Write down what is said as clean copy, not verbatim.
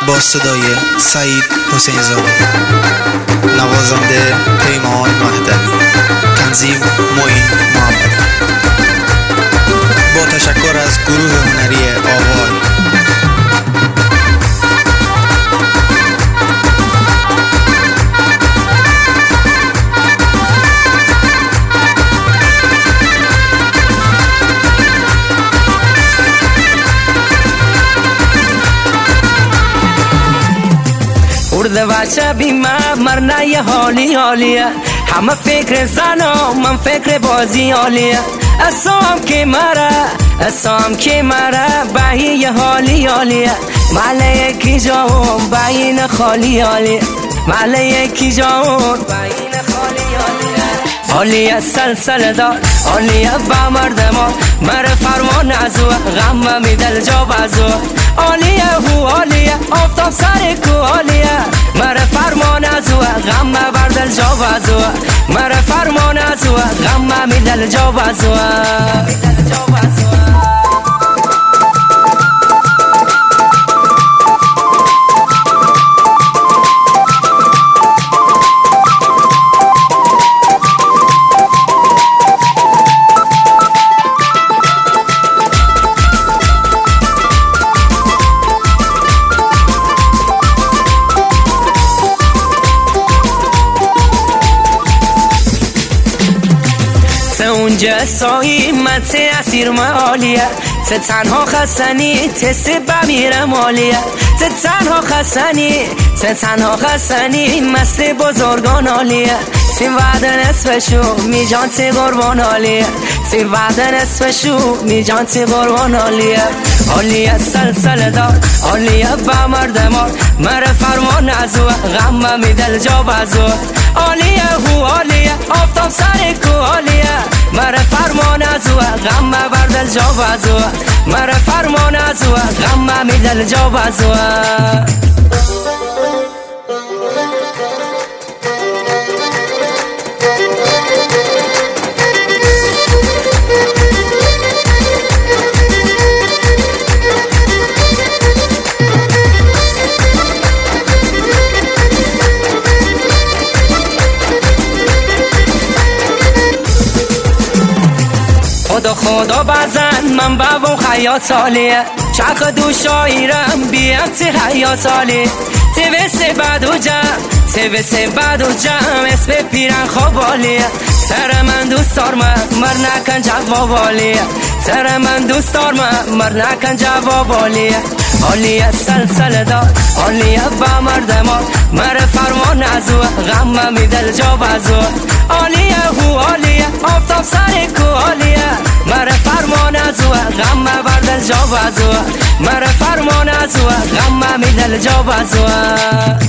با صدای سعید حسین زاده، نوازنده پیمان مهدوی، تنظیم معین محمدی. با تشکر از گروه هنری آوای. برده بچه بیمه مرنه یه حالی حالیه، همه فکر زنا من فکر بازی حالیه. اسام که مره بهی یه حالی حالیه، مله یکی جاون بین خالی حالیه، مله یکی جاون بین خالی حالیه. حالیه سلسله دار حالیه با مردمان، مره فرمان ازوه غم می دل جا بزوه. حالیه هو حالیه آفتاب سر کو حالیه، مره فرمان ازوه غم بر دل جا بزوه، مره فرمان ازوه غم می دل جا بزوه. اونجا سایی من ته اسیر مالیه، ته تنها خستنی تست بمیرم مالیه، ته تنها خستنی مست بزرگان آلیه. تی وعد نصفشو می جان تی قربان آلیه، تی وعد نصفشو می جان تی قربان آلیه. آلیه سلسله دار آلیه با مردمان، مره فرمان ازوه غم می دل جا بزوه. آلیه هو آلیه آفتاب سر کو آلیه، مره فرمان ازوه غم بر دل جا بزوه، مره فرمان ازوه غم می دل جا بزوه. خدا بزن من بابم خیاط سالیه، چرخ دو شایرم بیم تی خیاط سالی. توسه بعد و جمع اسم پیرن خوابالیه، سر من دوست دار مر نکن جوابالیه، سر من دوست دار مر نکن جوابالیه. حالیه سلسله دار حالیه با مردمان، مره فرمان ازوه غم می دل جا بزوه. حالیه هو حالیه آفتاب سر کو حالیه، مره فرمان ازوه غم بر دل جا بزوه، مره فرمان ازوه غم می دل جا بزوه.